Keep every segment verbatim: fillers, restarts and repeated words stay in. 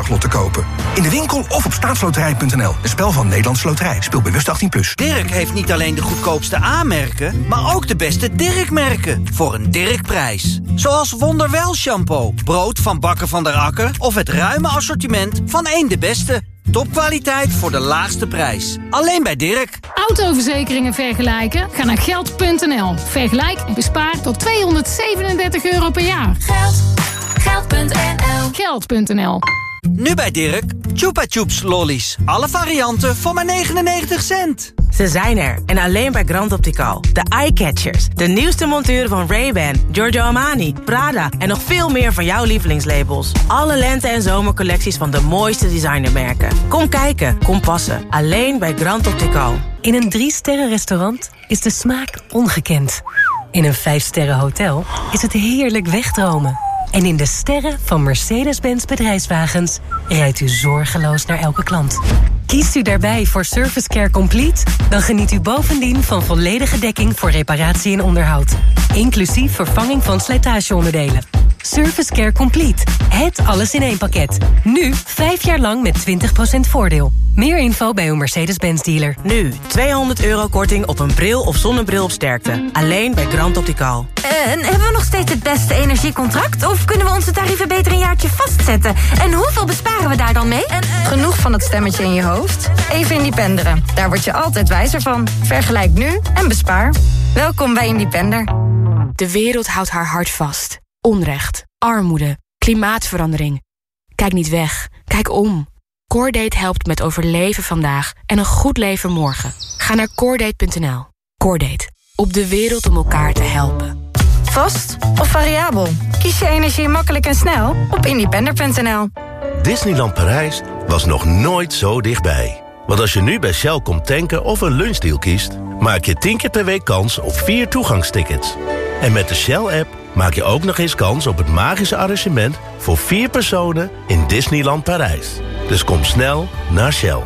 staatlot te kopen. In de winkel of op staatsloterij punt n l. Een spel van Nederlandse Loterij. Speel bewust achttien plus. Dirk heeft niet alleen de goedkoopste A-merken, maar ook de beste Dirk-merken. Voor een Dirk-prijs. Zoals Wonderwel shampoo, brood van Bakker van der Akker of het ruime assortiment van Eén de Beste. Topkwaliteit voor de laagste prijs. Alleen bij Dirk. Autoverzekeringen vergelijken? Ga naar geld punt n l. Vergelijk en bespaar tot tweehonderdzevenendertig euro per jaar. Geld. geld punt n l. geld punt n l. Nu bij Dirk. Chupa Chups lollies. Alle varianten voor maar negenennegentig cent. Ze zijn er en alleen bij Grand Optical. De eye-catchers, de nieuwste monturen van Ray-Ban, Giorgio Armani, Prada en nog veel meer van jouw lievelingslabels. Alle lente- en zomercollecties van de mooiste designermerken. Kom kijken, kom passen. Alleen bij Grand Optical. In een drie-sterren restaurant is de smaak ongekend. In een vijf-sterren hotel is het heerlijk wegdromen. En in de sterren van Mercedes-Benz bedrijfswagens rijdt u zorgeloos naar elke klant. Kiest u daarbij voor Service Care Complete? Dan geniet u bovendien van volledige dekking voor reparatie en onderhoud. Inclusief vervanging van slijtageonderdelen. Service Care Complete. Het alles in één pakket. Nu vijf jaar lang met twintig procent voordeel. Meer info bij uw Mercedes-Benz dealer. Nu tweehonderd euro korting op een bril of zonnebril op sterkte. Alleen bij Grand Optical. En hebben we nog steeds het beste energiecontract? Of kunnen we onze tarieven beter een jaartje vastzetten? En hoeveel besparen we daar dan mee? En, uh... Genoeg van het stemmetje in je hoofd? Even Independeren. Daar word je altijd wijzer van. Vergelijk nu en bespaar. Welkom bij Independer. De wereld houdt haar hart vast. Onrecht, armoede, klimaatverandering. Kijk niet weg, kijk om. Coordate helpt met overleven vandaag en een goed leven morgen. Ga naar coordate punt n l. Coordate, op de wereld om elkaar te helpen. Vast of variabel? Kies je energie makkelijk en snel op independer punt n l. Disneyland Parijs was nog nooit zo dichtbij. Want als je nu bij Shell komt tanken of een lunchdeal kiest... maak je tien keer per week kans op vier toegangstickets. En met de Shell-app maak je ook nog eens kans op het magische arrangement... voor vier personen in Disneyland Parijs. Dus kom snel naar Shell.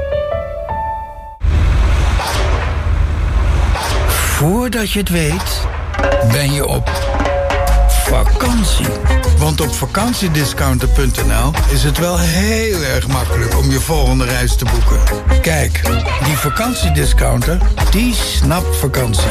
Voordat je het weet, ben je op vakantie. Want op vakantiediscounter punt n l is het wel heel erg makkelijk om je volgende reis te boeken. Kijk, die vakantiediscounter, die snapt vakantie.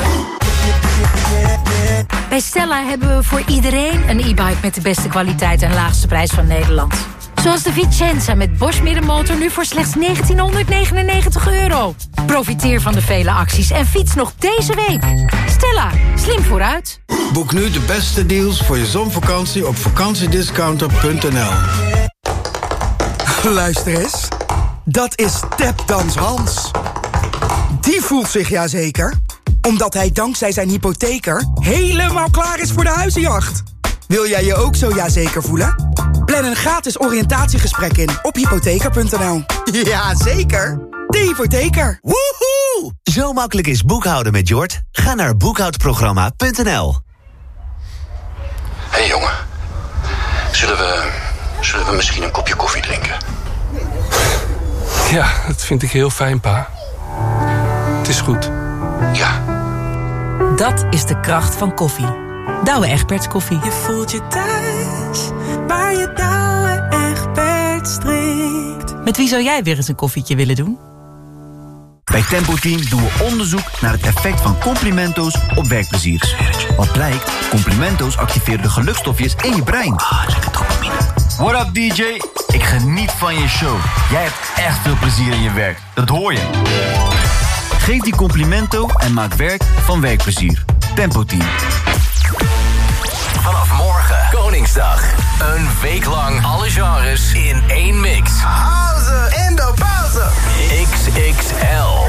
Bij Stella hebben we voor iedereen een e-bike met de beste kwaliteit en laagste prijs van Nederland. Zoals de Vicenza met Bosch middenmotor nu voor slechts negentienhonderdnegenennegentig euro. Profiteer van de vele acties en fiets nog deze week. Stella, slim vooruit. Boek nu de beste deals voor je zonvakantie op vakantiediscounter punt n l. Luister eens. Dat is Tapdans Hans. Die voelt zich ja zeker, omdat hij dankzij zijn hypotheker helemaal klaar is voor de huizenjacht. Wil jij je ook zo ja zeker voelen? Plan een gratis oriëntatiegesprek in op hypotheker punt n l. Ja, zeker. De hypotheker. Woehoe! Zo makkelijk is boekhouden met Jort. Ga naar boekhoudprogramma punt n l. Hé hey jongen, zullen we, zullen we misschien een kopje koffie drinken? Ja, dat vind ik heel fijn, pa. Het is goed. Ja. Dat is de kracht van koffie. Douwe Egberts koffie. Je voelt je thuis, waar je Douwe Egberts drinkt. Met wie zou jij weer eens een koffietje willen doen? Bij Tempo Team doen we onderzoek naar het effect van complimento's op werkplezier. Wat blijkt? Complimento's activeren de gelukstofjes in je brein. Ah, lekker dopamine. What up D J? Ik geniet van je show. Jij hebt echt veel plezier in je werk. Dat hoor je. Geef die complimento en maak werk van werkplezier. Tempo Team. Vanaf morgen, Koningsdag. Een week lang alle genres in één mix. House in de pauze. X X L.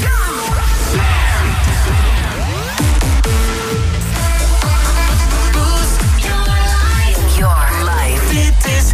Your life. Dit is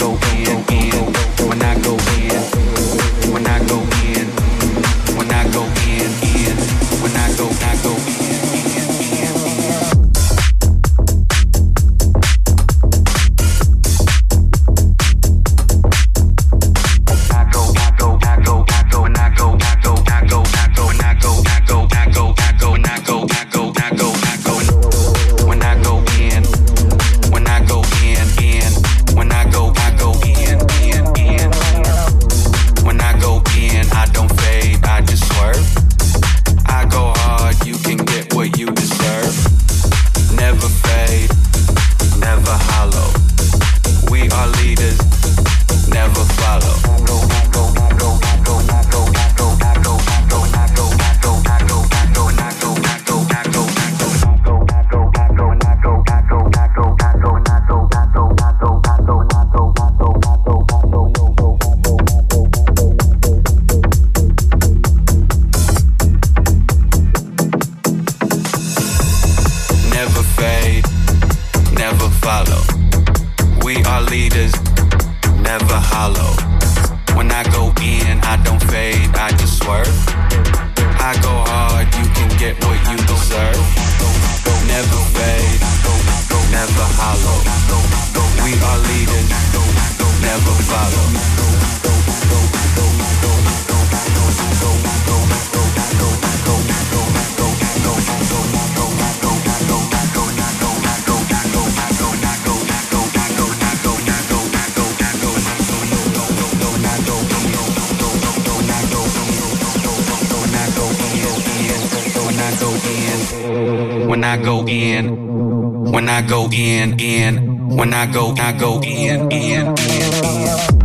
go in, in, when I go in, when I go in, when I go in, in, when I go, I go in, in, in. I go, I go, I go, I go, and I go, I go, I go, I go, and I go, I go, I go, I go, and I go, I go, I go, I go, when I go in, when I go in, in, when I go, I go in, in, in. When I go in, I don't fade, I just swerve. I go hard, you can get what you deserve. Never fade, never hollow. We are leaders, never follow. Never fade, never follow. We are leaders, never hollow. When I go in, I don't fade, I just swerve. I go hard, you can get what you deserve. Never fade, never hollow. We are leaders, never follow. When I go in, when I go in, in, when I go, I go in, in, in, in.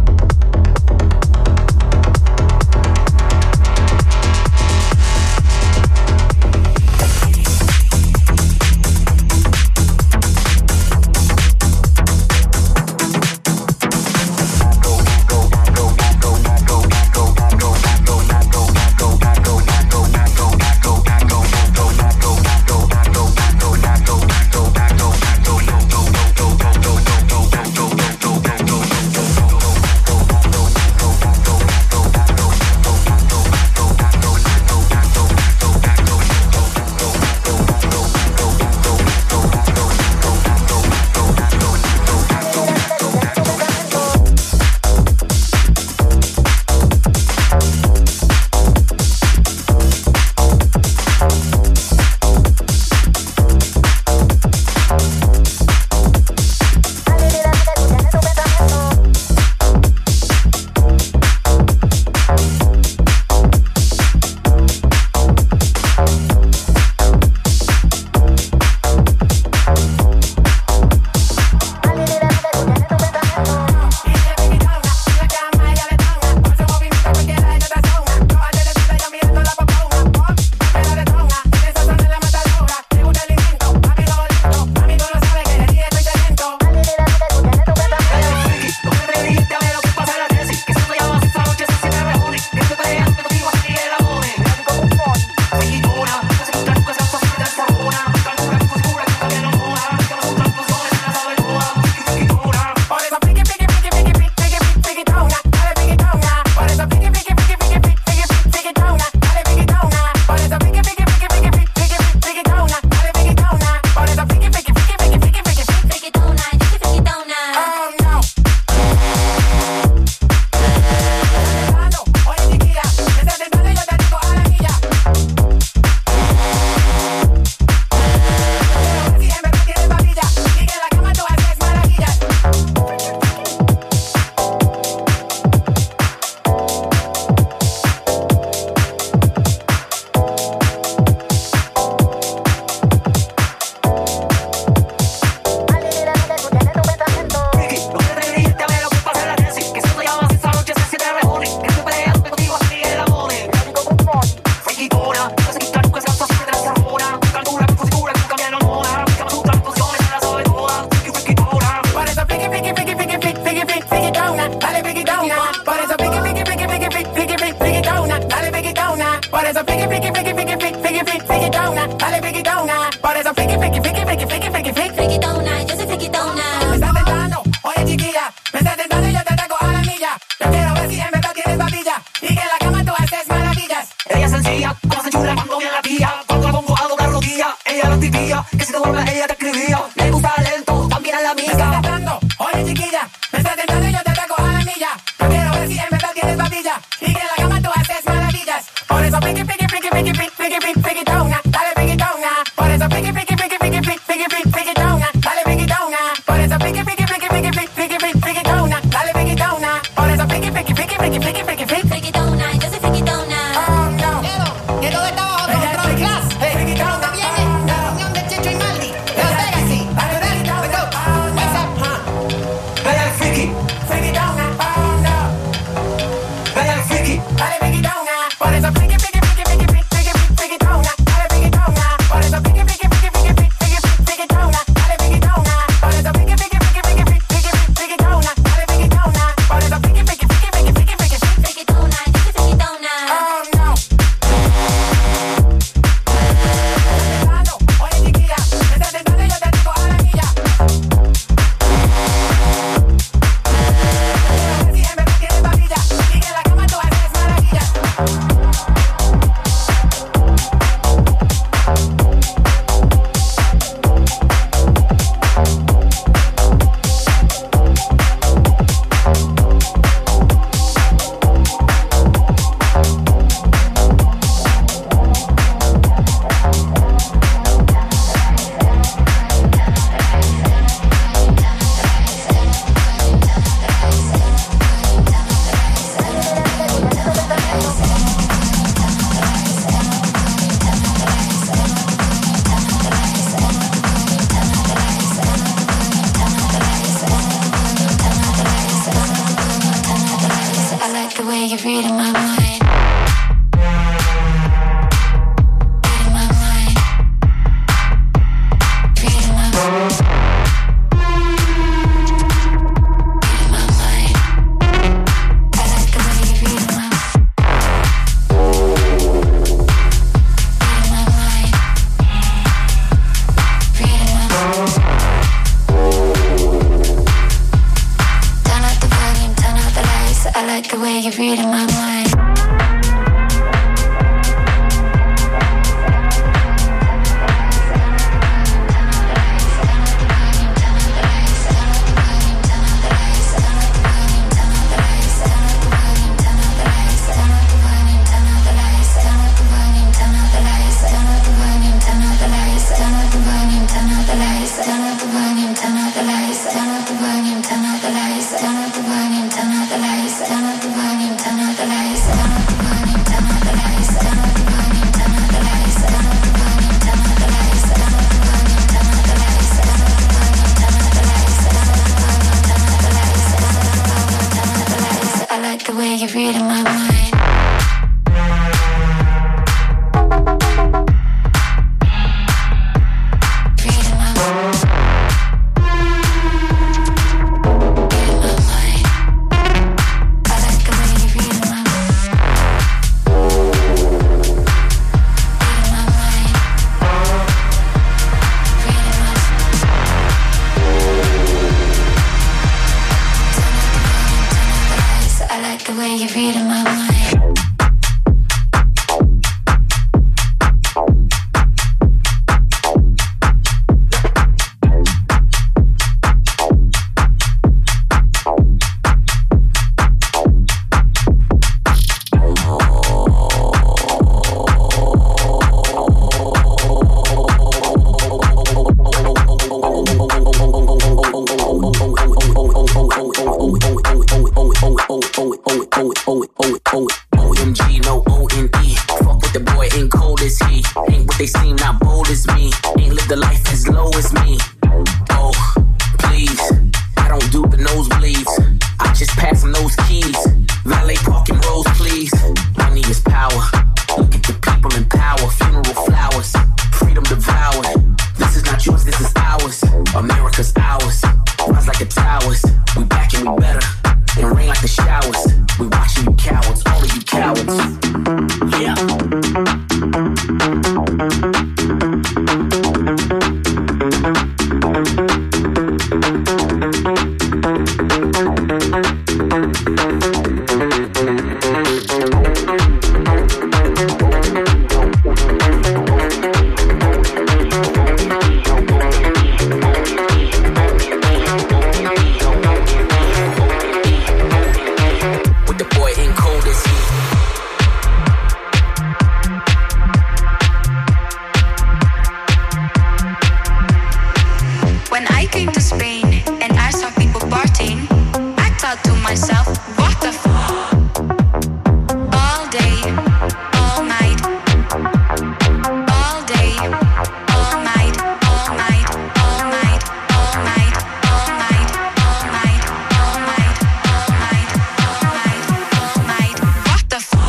Go, go, go, go, go, go, go, go, go, go, go, go, go, go, go, go, go, go, estás tentando y yo te pego a la milla. Yo quiero ver si en verdad tienes babilla y que en la cama tú haces maravillas. Por eso piqui, piqui, piqui, piqui, piqui, piqui, piqui, piquitona, dale piquitona. Por eso piqui, piqui, piqui, piqui, piqui, piqui, piqui, piquitona, dale piquitona. Por eso piqui, piqui, piqui, piqui, piqui, piqui, piqui, piquitona, dale piquitona. Por eso piqui, piqui, piqui, piqui, piqui, piqui, piqui, piquitona, yo soy piquitona. Oh no, que todo está bajo control. Class, piquitona viene la reunión de Checho y Maldi. Las Vegas, sí, dale piquitona. What's up, huh? Dale al friki, piquitona. Oh no, dale al friki, dale piquitona. Por eso piqui, piqui, piqui, piqui, piqui, piqui, piquitona, dale piquitona. Por eso piqui, piqui, piqui, piqui, piqui, piqui, piquitona, dale piquitona. Por eso piqui, piqui, piqui, piqui, piqui, piqui, piquitona, dale piquitona. Por eso piqui, piqui, piqui, piqui, piqui, piqui, piquitona, yo soy piquitona. Oh no. Oye chiquilla, me estás tentando y yo te digo a la milla. Si en verdad tienes babilla y que en la cama tú haces maravillas. I like the way you're reading my mind. Reading my mind. Reading my mind. Reading my mind. I like the way you're reading my mind. Reading my mind. Reading my mind. Turn up the volume, turn out the lights. I like the way you're reading my mind. thought to myself, what the f***? All day, all night. All day, all night, all night, all night, all night, all night, all night, all night, all night, all night, all night. What the f***?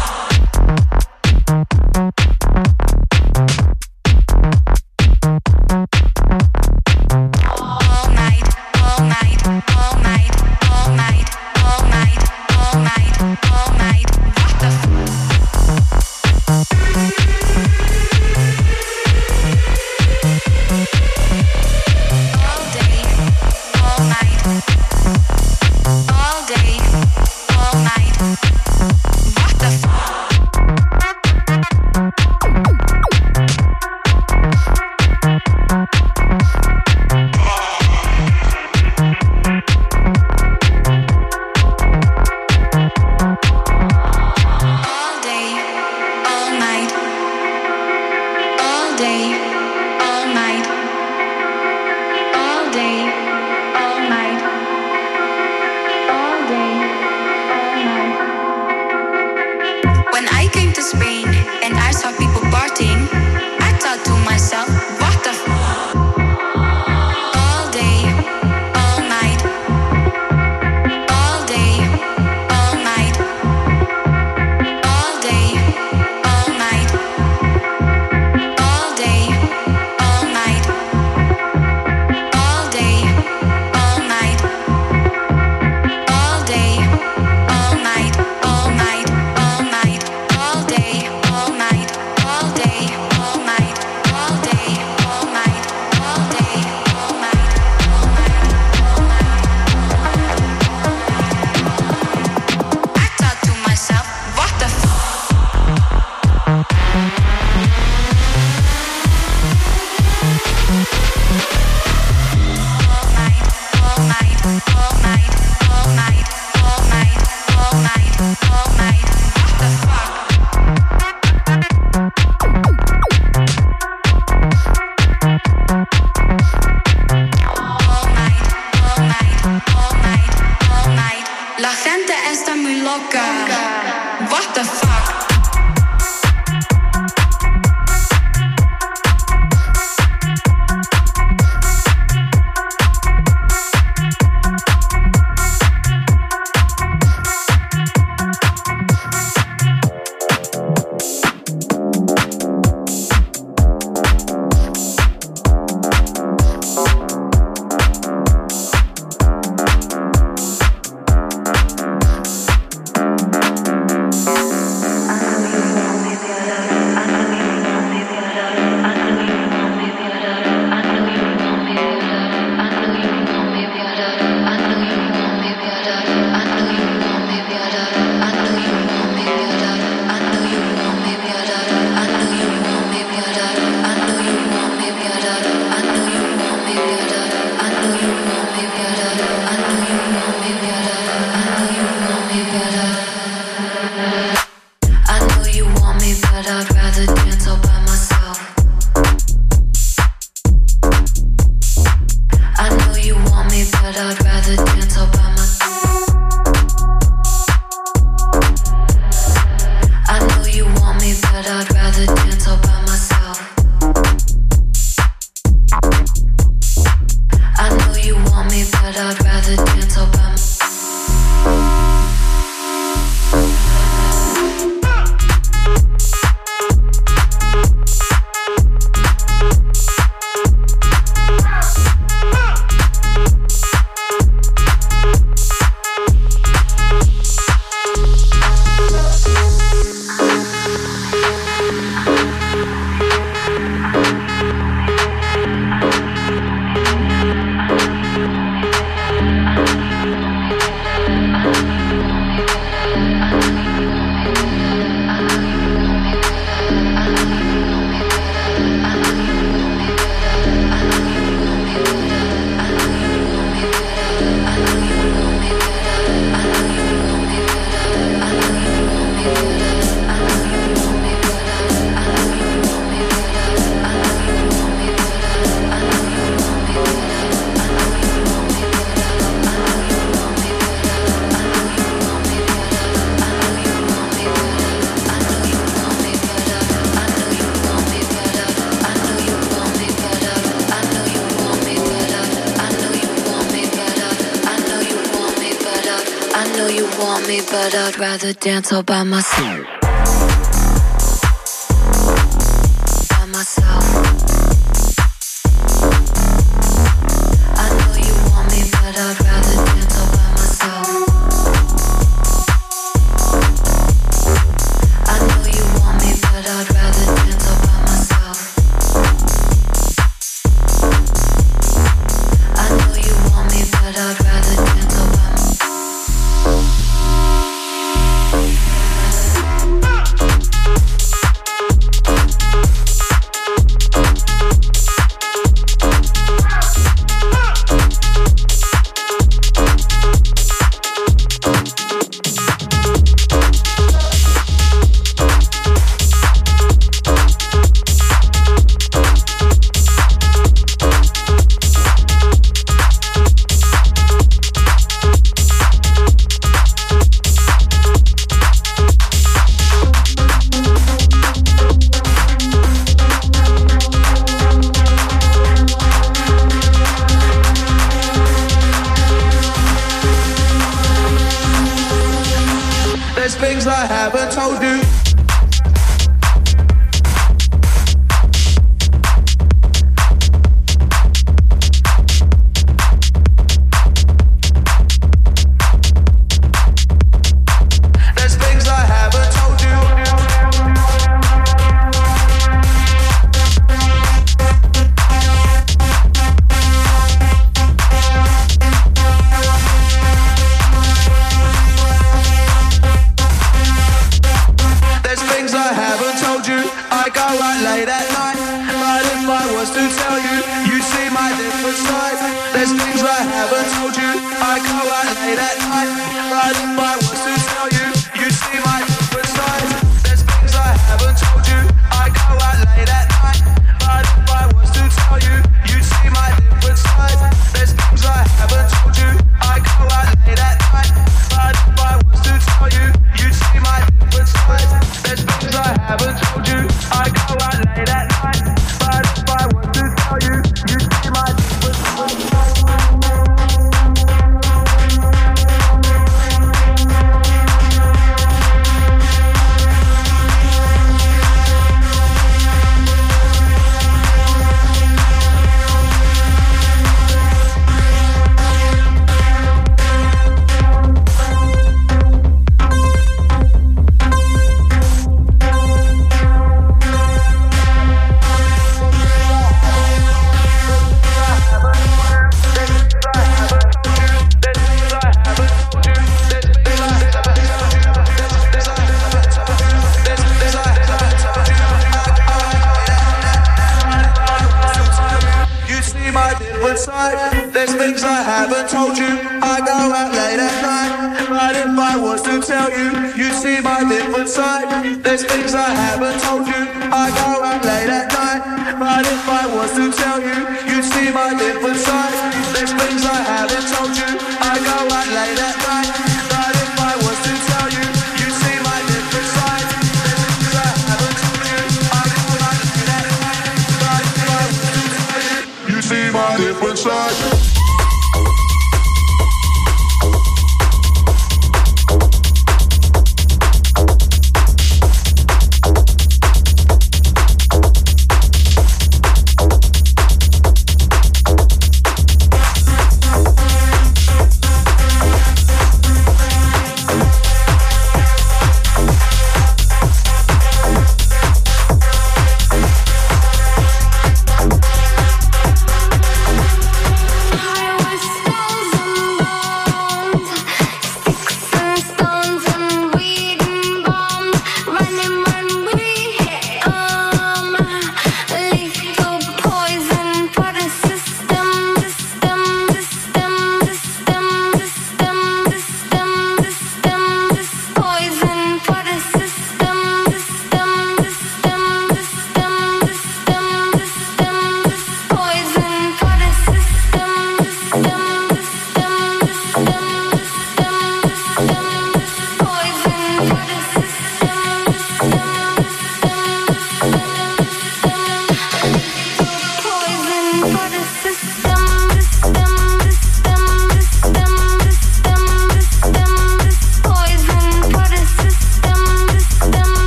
All night, all night, all night, all night, all night, all night, all night. What the f***? All day, all night. All day, all night. What the f***? All day, all night. All day, all night. All day, all night. All day, all night. When I came to Spain and I saw people partying, I thought to myself, what the f***? All day, all night. All day, all night. All day, all night. All day, all night. All day, all night. All day, all night. All night, all night. All day, all night. All day, all night. All day, all night. All day, all night. I thought to myself, what the f***? All night, all night, all night, all night, all night, all night, all night. What the fuck? All night, all night, all night, all night. La gente está muy loca. What the fuck? you want me, but I'd rather dance all by myself. By myself. I know you want me, but I'd rather dance all by myself. I know you want me, but I'd rather dance all by myself. I know you want me, but I'd rather dance all by myself. There's things I haven't told you. There's things I haven't told you. There's things I haven't told you. I go out late at night, but if I was to tell you, you'd see my different side. There's things I haven't told you. I go out late at night, but if I was to tell you, you'd see my different side. There's things I haven't told you. I go out late at night, but if I was to tell you, you'd see my different side. There's things I haven't told you. I go out late at night, but if I was to tell you, you'd see my different side. There's things I haven't told you. I go out late at night, but if I was to tell you, you'd see my different side. There's things I haven't told you. I go out late at night, but if I was to tell you, you'd see my different side. There's things I haven't told you. I go out late at night, but if I was to tell you, you'd see my different side. There's things I haven't told you. I go out late at night, but if I was to tell you, you'd see my different side. There's things I haven't told you. I go out late at night, but if I was to tell you, you'd see my different side.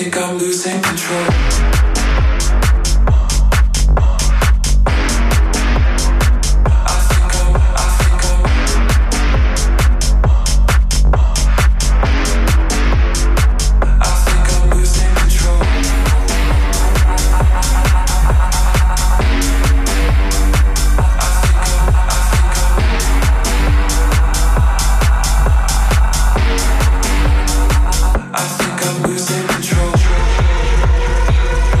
think I'm losing control. I think I'm losing control.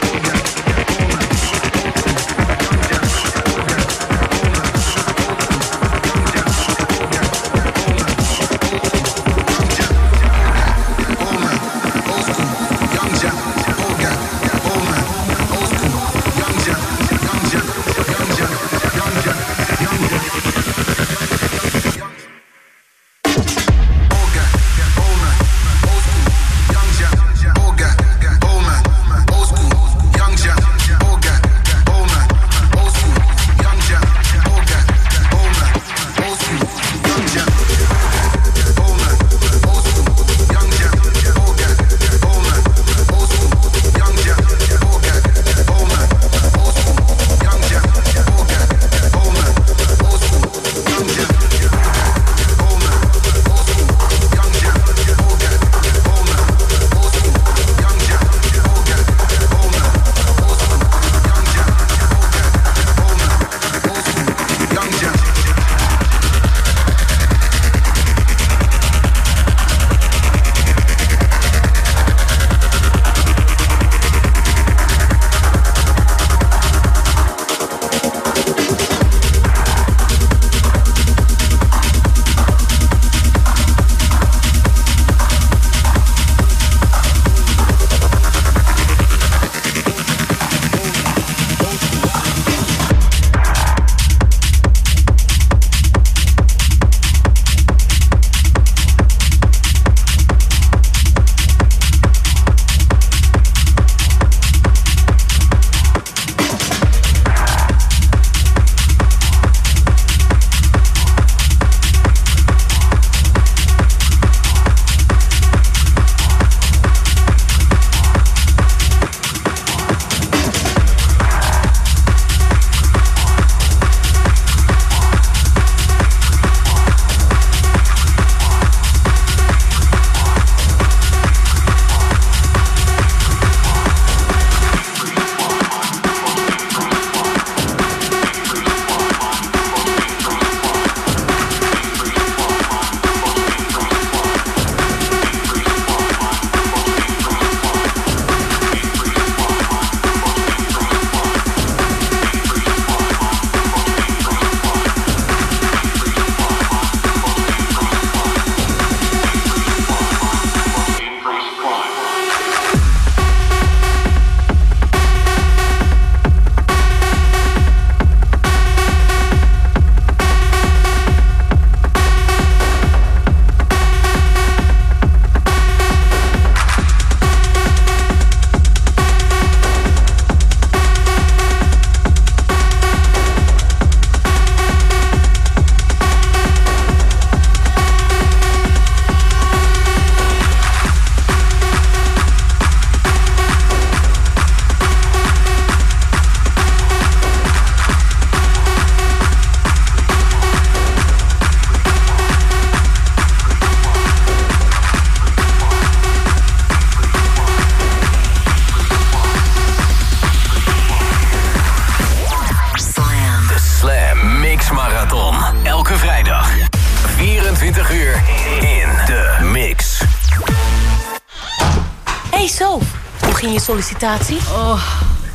in je sollicitatie? Oh.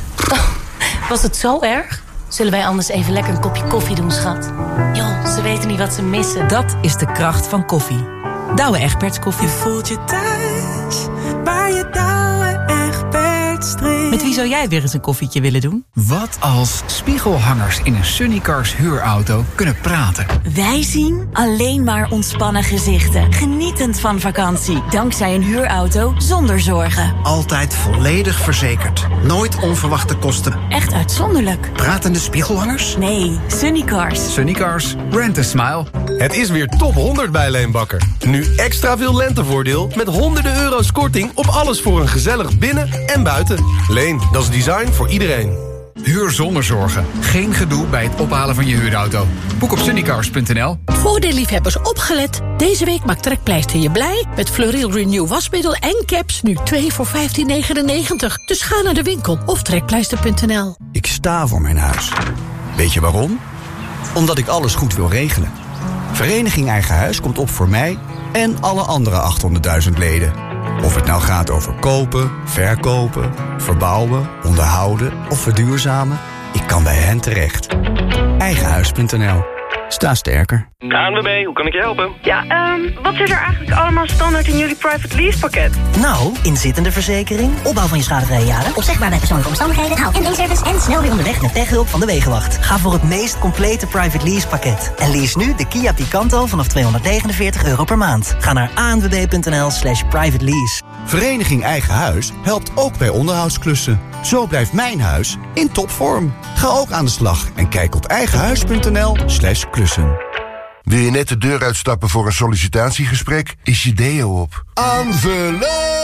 Was het zo erg? Zullen wij anders even lekker een kopje koffie doen, schat? Joh, ze weten niet wat ze missen. Dat is de kracht van koffie. Douwe Egberts koffie. Je voelt je thuis, waar je Douwe Egberts drinkt. Met wie zou jij weer eens een koffietje willen doen? Wat als spiegelhangers in een Sunnycars huurauto kunnen praten? Wij zien alleen maar ontspannen gezichten. Genietend van vakantie. Dankzij een huurauto zonder zorgen. Altijd volledig verzekerd. Nooit onverwachte kosten. Echt uitzonderlijk. Pratende spiegelhangers? Nee, Sunnycars. Sunnycars, rent a smile. Het is weer top honderd bij Leenbakker. Nu extra veel lentevoordeel met honderden euro's korting op alles voor een gezellig binnen- en buiten. Leen, dat is design voor iedereen. Huur zonder zorgen. Geen gedoe bij het ophalen van je huurauto. Boek op sunnycars punt n l. Voordeelliefhebbers opgelet. Deze week maakt Trekpleister je blij. Met Fleuril Renew wasmiddel en caps nu twee voor vijftien negenennegentig. Dus ga naar de winkel of trekpleister punt n l. Ik sta voor mijn huis. Weet je waarom? Omdat ik alles goed wil regelen. Vereniging Eigen Huis komt op voor mij en alle andere achthonderdduizend leden. Of het nou gaat over kopen, verkopen, verbouwen, onderhouden of verduurzamen. Ik kan bij hen terecht. Eigenhuis punt n l. Sta sterker. K N W B, hoe kan ik je helpen? Ja, um, wat zit er eigenlijk allemaal standaard in jullie private lease pakket? Nou, inzittende verzekering, opbouw van je schadevrije jaren, opzegbaar bij persoonlijke omstandigheden, haal- en leenservice en snel weer onderweg met techhulp van de Wegenwacht. Ga voor het meest complete private lease pakket. En lease nu de Kia Picanto vanaf tweehonderdnegenenveertig euro per maand. Ga naar a n w b punt n l slash private lease. Vereniging Eigen Huis helpt ook bij onderhoudsklussen. Zo blijft mijn huis in topvorm. Ga ook aan de slag en kijk op eigenhuis punt n l slash klussen. Wil je net de deur uitstappen voor een sollicitatiegesprek? Is je deo op? Aanvullen!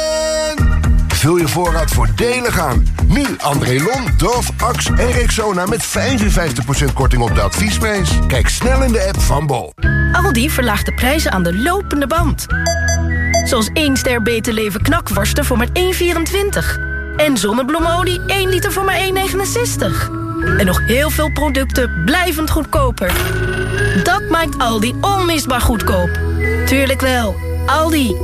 Vul je voorraad voordelig aan. Nu Andrelon, Dove, Axe en Rexona met vijfenvijftig procent korting op de adviesprijs. Kijk snel in de app van Bol. Aldi verlaagt de prijzen aan de lopende band. Zoals één ster Beter Leven knakworsten voor maar één komma vierentwintig. En zonnebloemolie één liter voor maar één komma negenenzestig. En nog heel veel producten blijvend goedkoper. Dat maakt Aldi onmisbaar goedkoop. Tuurlijk wel, Aldi.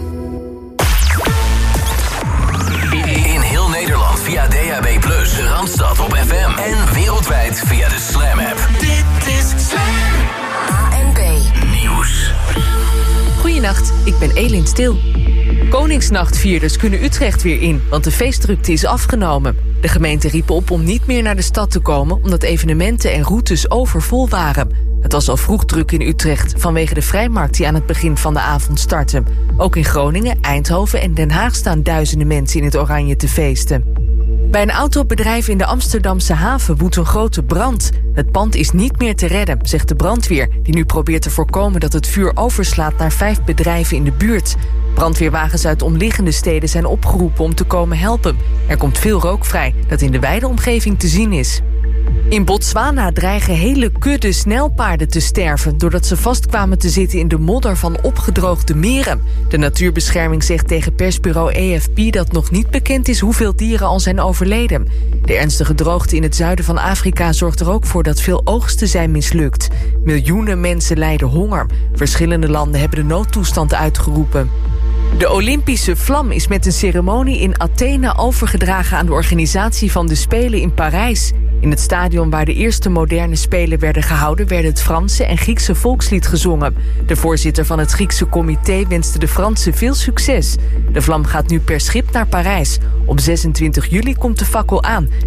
In heel Nederland via D A B plus, de Randstad op F M en wereldwijd via de Slam app. Dit is Slam. A N B Nieuws. Goedenacht, ik ben Elin Stil. Koningsnachtvierders kunnen Utrecht weer in, want de feestdrukte is afgenomen. De gemeente riep op om niet meer naar de stad te komen, omdat evenementen en routes overvol waren. Het was al vroeg druk in Utrecht vanwege de vrijmarkt die aan het begin van de avond startte. Ook in Groningen, Eindhoven en Den Haag staan duizenden mensen in het oranje te feesten. Bij een autobedrijf in de Amsterdamse haven woedt een grote brand. Het pand is niet meer te redden, zegt de brandweer, die nu probeert te voorkomen dat het vuur overslaat naar vijf bedrijven in de buurt. Brandweerwagens uit omliggende steden zijn opgeroepen om te komen helpen. Er komt veel rook vrij, dat in de wijde omgeving te zien is. In Botswana dreigen hele kudden snelpaarden te sterven doordat ze vastkwamen te zitten in de modder van opgedroogde meren. De natuurbescherming zegt tegen persbureau A F P dat nog niet bekend is hoeveel dieren al zijn overleden. De ernstige droogte in het zuiden van Afrika zorgt er ook voor dat veel oogsten zijn mislukt. Miljoenen mensen lijden honger. Verschillende landen hebben de noodtoestand uitgeroepen. De Olympische vlam is met een ceremonie in Athene overgedragen aan de organisatie van de Spelen in Parijs. In het stadion waar de eerste moderne Spelen werden gehouden werden het Franse en Griekse volkslied gezongen. De voorzitter van het Griekse comité wenste de Fransen veel succes. De vlam gaat nu per schip naar Parijs. Op zesentwintig juli komt de fakkel aan.